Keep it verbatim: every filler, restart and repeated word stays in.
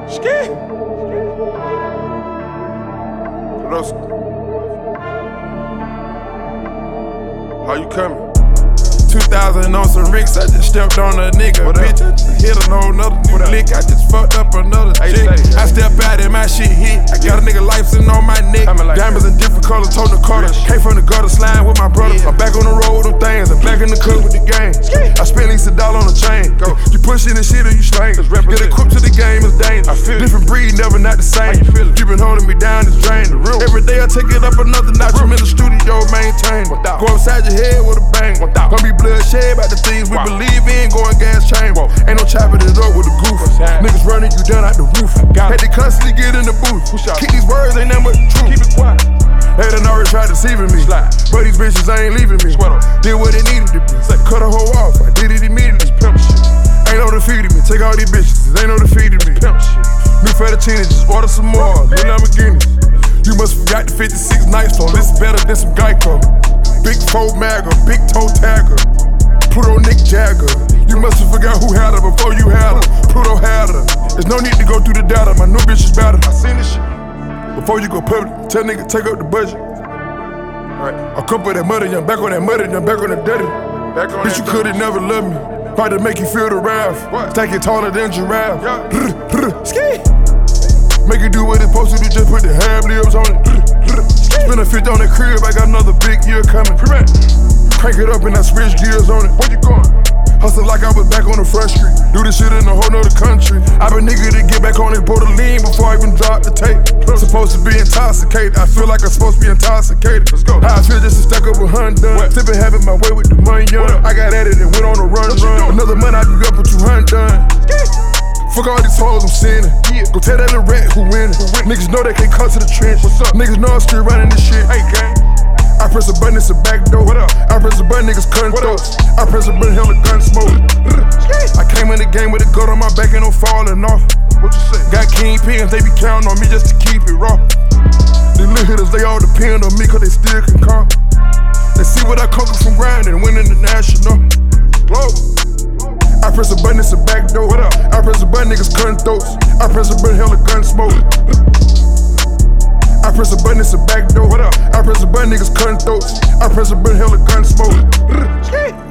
Ski. Los. How you coming? two thousand on some Ricks, I just stepped on a nigga. What bitch, I just hit a whole nother lick. I just fucked up another chick. I step out and my shit hit. I got a nigga life sitting on my neck. Like diamonds in different colors, told the Carter. Came from the gutter, slime with my brother. Yeah. I'm back on the road with them things. I'm back in the club with the gang. I spent at least a dollar on the chain. Go. You pushing the shit or you slang. Get equipped to the game is dangerous. Different breed, never not the same. You been holding me down, it's draining. Every day I take it up another notch. I'm in the studio, maintain. Go upside your head with a bang. Gonna be bloodshed about the things we wow. believe in, going gas chamber. Ain't no chopping it up with a goof. Niggas running you down out the roof. Had to constantly get in the booth. Keep these words, ain't nothing but the truth. Keep it quiet. They done already tried deceiving me. Slide. But these bitches ain't leaving me. Did what it needed to be. Cut a hoe off, I did it immediately. Pimp shit. Ain't no defeating me. Take all these bitches, ain't no defeating me. Pimp shit. New fettuccine, just order some more. New Lamborghinis. You must forgot the fifty-six nights phone. This is better than some Geico. Big foe magger, big toe tagger. Pluto Nick Jagger. You must have forgot who had her before you had her. Pluto had her. There's no need to go through the data. My new bitch is better. I seen this shit. Before you go public, tell nigga take up the budget. Right. I come for that muddy, I'm back on that muddy, I'm back on that dirty. Back on bitch, you could've never loved me. Probably to make you feel the wrath. What? Take it taller than giraffe. Yeah. Ski. Make it do what it's supposed to do, just put the half libs on it. Spend a fifty on that crib, I got another big year coming. Crank it up and I switch gears on it. Where you going? Hustle like I was back on the front street. Do this shit in a whole nother country. I been nigga to get back on this boat of lean before I even drop the tape. Supposed to be intoxicated. I feel like I'm supposed to be intoxicated. Let's go. How I feel just to stack up a hundred done. Sippin' having my way with the money young. I got at it and went on a run run. Another month I be up with two hundred done. Fuck all these hoes I'm sinning. Yeah. Go tell that little rat who winning. Win. Niggas know they can't come to the trench. What's up? Niggas know I'm still running this shit. Hey, gang. I press a button, it's a back door. What up? I press a button, niggas cutting throats. I press a button, hella gun smoke. I came in the game with a gun on my back, ain't no falling off. What you say? Got kingpins, they be counting on me just to keep it raw. These little hitters, they all depend on me cause they still can call. They see what I conquered from grinding and winning the national. Whoa. I press a button, it's a back door. What up? I press a button, niggas cutting throats. I press a button, hella gun smoke. I press a button, it's a back door. What up? I press a button, niggas cutting throats. I press a button, hella gun smoke.